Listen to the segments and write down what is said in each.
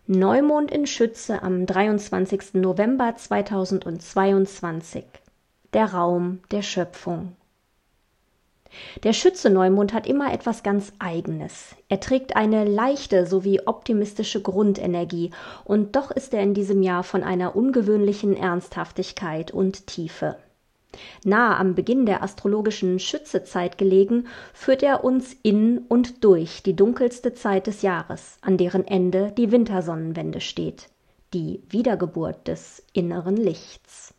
Neumond in Schütze am 23. November 2022. Der Raum der Schöpfung. Der Schütze-Neumond hat immer etwas ganz Eigenes. Er trägt eine leichte sowie optimistische Grundenergie und doch ist er in diesem Jahr von einer ungewöhnlichen Ernsthaftigkeit und Tiefe. Nahe am Beginn der astrologischen Schützezeit gelegen, führt er uns in und durch die dunkelste Zeit des Jahres, an deren Ende die Wintersonnenwende steht, die Wiedergeburt des inneren Lichts.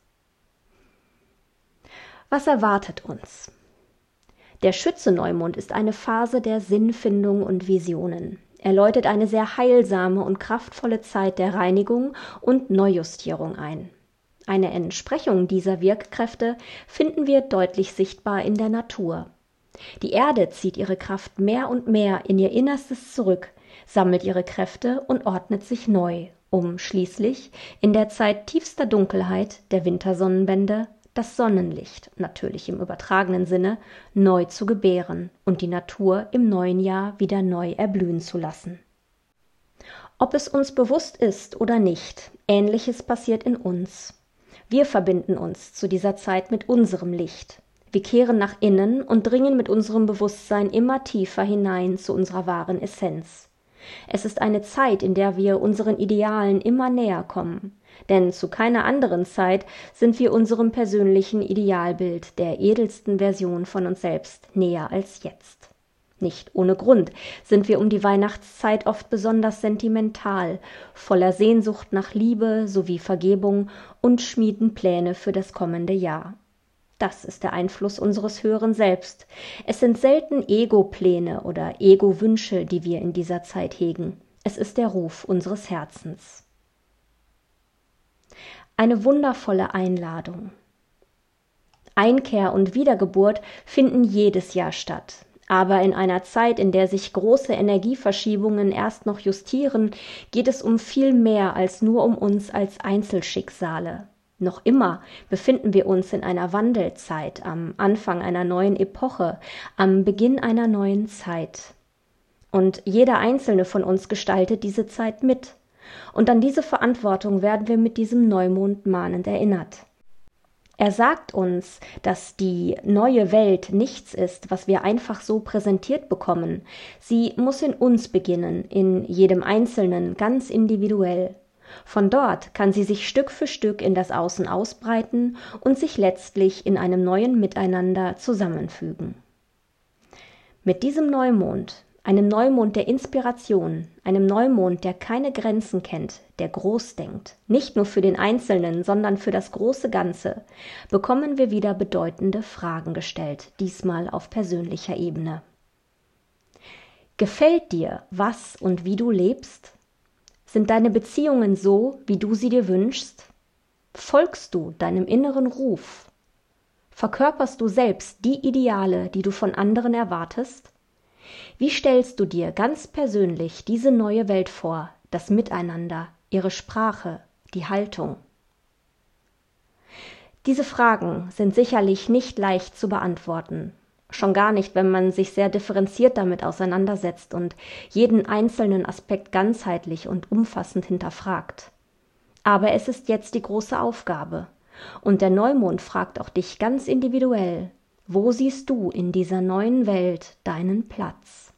Was erwartet uns? Der Schütze-Neumond ist eine Phase der Sinnfindung und Visionen. Er läutet eine sehr heilsame und kraftvolle Zeit der Reinigung und Neujustierung ein. Eine Entsprechung dieser Wirkkräfte finden wir deutlich sichtbar in der Natur. Die Erde zieht ihre Kraft mehr und mehr in ihr Innerstes zurück, sammelt ihre Kräfte und ordnet sich neu, um schließlich in der Zeit tiefster Dunkelheit der Wintersonnenwende das Sonnenlicht, natürlich im übertragenen Sinne, neu zu gebären und die Natur im neuen Jahr wieder neu erblühen zu lassen. Ob es uns bewusst ist oder nicht, Ähnliches passiert in uns. Wir verbinden uns zu dieser Zeit mit unserem Licht. Wir kehren nach innen und dringen mit unserem Bewusstsein immer tiefer hinein zu unserer wahren Essenz. Es ist eine Zeit, in der wir unseren Idealen immer näher kommen. Denn zu keiner anderen Zeit sind wir unserem persönlichen Idealbild der edelsten Version von uns selbst näher als jetzt. Nicht ohne Grund sind wir um die Weihnachtszeit oft besonders sentimental, voller Sehnsucht nach Liebe sowie Vergebung und schmieden Pläne für das kommende Jahr. Das ist der Einfluss unseres höheren Selbst. Es sind selten Ego-Pläne oder Ego-Wünsche, die wir in dieser Zeit hegen. Es ist der Ruf unseres Herzens. Eine wundervolle Einladung. Einkehr und Wiedergeburt finden jedes Jahr statt. Aber in einer Zeit, in der sich große Energieverschiebungen erst noch justieren, geht es um viel mehr als nur um uns als Einzelschicksale. Noch immer befinden wir uns in einer Wandelzeit, am Anfang einer neuen Epoche, am Beginn einer neuen Zeit. Und jeder einzelne von uns gestaltet diese Zeit mit. Und an diese Verantwortung werden wir mit diesem Neumond mahnend erinnert. Er sagt uns, dass die neue Welt nichts ist, was wir einfach so präsentiert bekommen. Sie muss in uns beginnen, in jedem Einzelnen, ganz individuell. Von dort kann sie sich Stück für Stück in das Außen ausbreiten und sich letztlich in einem neuen Miteinander zusammenfügen. Mit diesem Neumond, einem Neumond der Inspiration, einem Neumond, der keine Grenzen kennt, der groß denkt, nicht nur für den Einzelnen, sondern für das große Ganze, bekommen wir wieder bedeutende Fragen gestellt, diesmal auf persönlicher Ebene. Gefällt dir, was und wie du lebst? Sind deine Beziehungen so, wie du sie dir wünschst? Folgst du deinem inneren Ruf? Verkörperst du selbst die Ideale, die du von anderen erwartest? Wie stellst du dir ganz persönlich diese neue Welt vor, das Miteinander, ihre Sprache, die Haltung? Diese Fragen sind sicherlich nicht leicht zu beantworten. Schon gar nicht, wenn man sich sehr differenziert damit auseinandersetzt und jeden einzelnen Aspekt ganzheitlich und umfassend hinterfragt. Aber es ist jetzt die große Aufgabe. Und der Neumond fragt auch dich ganz individuell: Wo siehst du in dieser neuen Welt deinen Platz?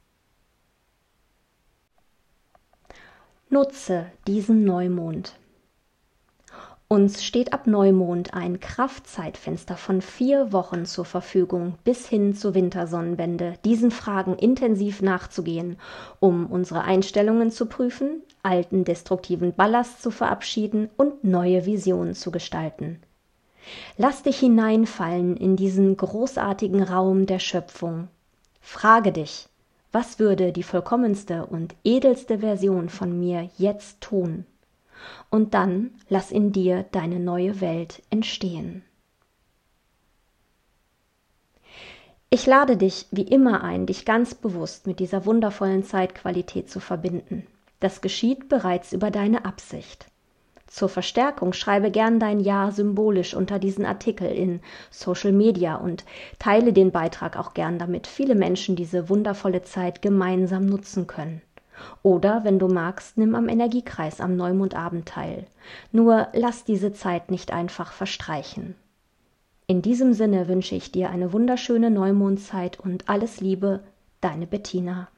Nutze diesen Neumond. Uns steht ab Neumond ein Kraftzeitfenster von 4 Wochen zur Verfügung bis hin zur Wintersonnenwende, diesen Fragen intensiv nachzugehen, um unsere Einstellungen zu prüfen, alten destruktiven Ballast zu verabschieden und neue Visionen zu gestalten. Lass dich hineinfallen in diesen großartigen Raum der Schöpfung. Frage dich: Was würde die vollkommenste und edelste Version von mir jetzt tun? Und dann lass in dir deine neue Welt entstehen. Ich lade dich wie immer ein, dich ganz bewusst mit dieser wundervollen Zeitqualität zu verbinden. Das geschieht bereits über deine Absicht. Zur Verstärkung schreibe gern dein Ja symbolisch unter diesen Artikel in Social Media und teile den Beitrag auch gern, damit viele Menschen diese wundervolle Zeit gemeinsam nutzen können. Oder, wenn du magst, nimm am Energiekreis am Neumondabend teil. Nur lass diese Zeit nicht einfach verstreichen. In diesem Sinne wünsche ich dir eine wunderschöne Neumondzeit und alles Liebe, deine Bettina.